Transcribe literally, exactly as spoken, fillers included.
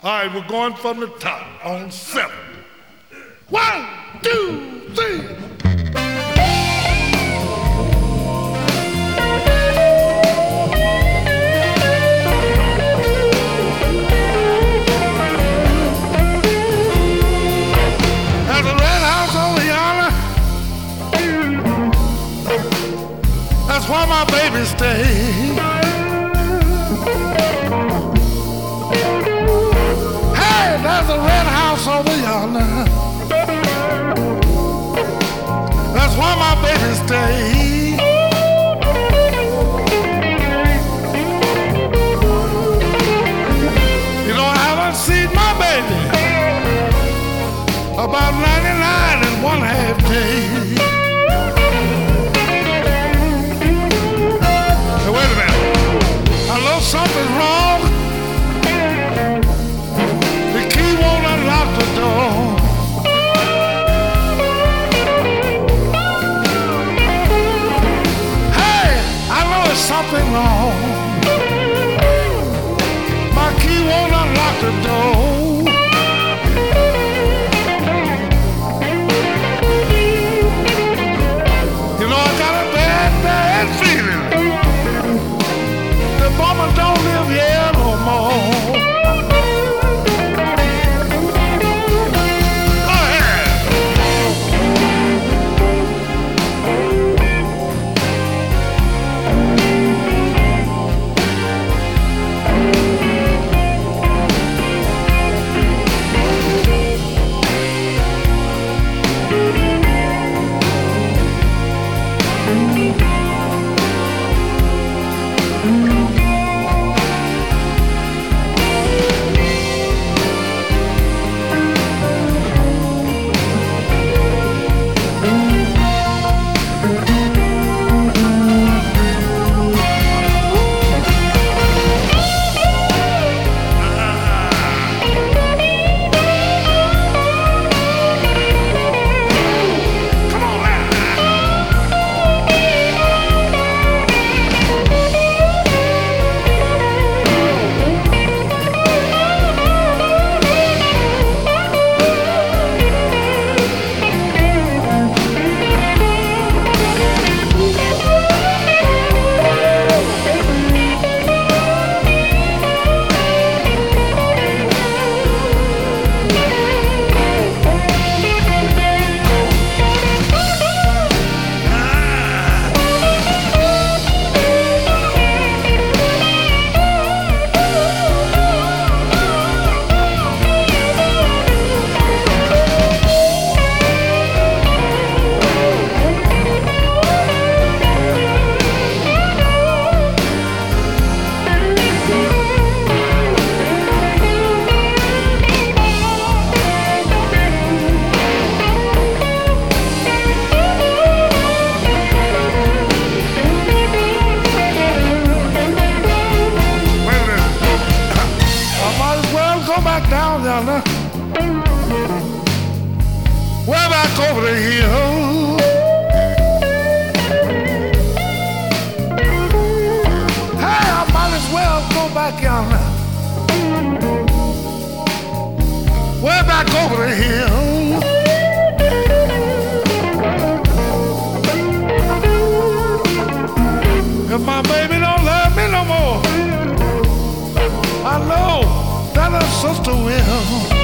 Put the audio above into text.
All right, we're going from the top on seven. One, two, three. There's a red house over yonder. That's where my baby stays. There's a red house over yonder. That's where my baby stays. You know, I haven't seen my baby about ninety-nine and one half days. Hey, wait a minute. I know something's wrong. Lock the door. Hey, I know there's something wrong. My key won't unlock the door. You know, I got a bad, bad feeling. The mama don't live here no more. We're back over the hill. Hey, I might as well go back yonder. We're back over the hill. If my baby don't love me no more, I know that her sister will.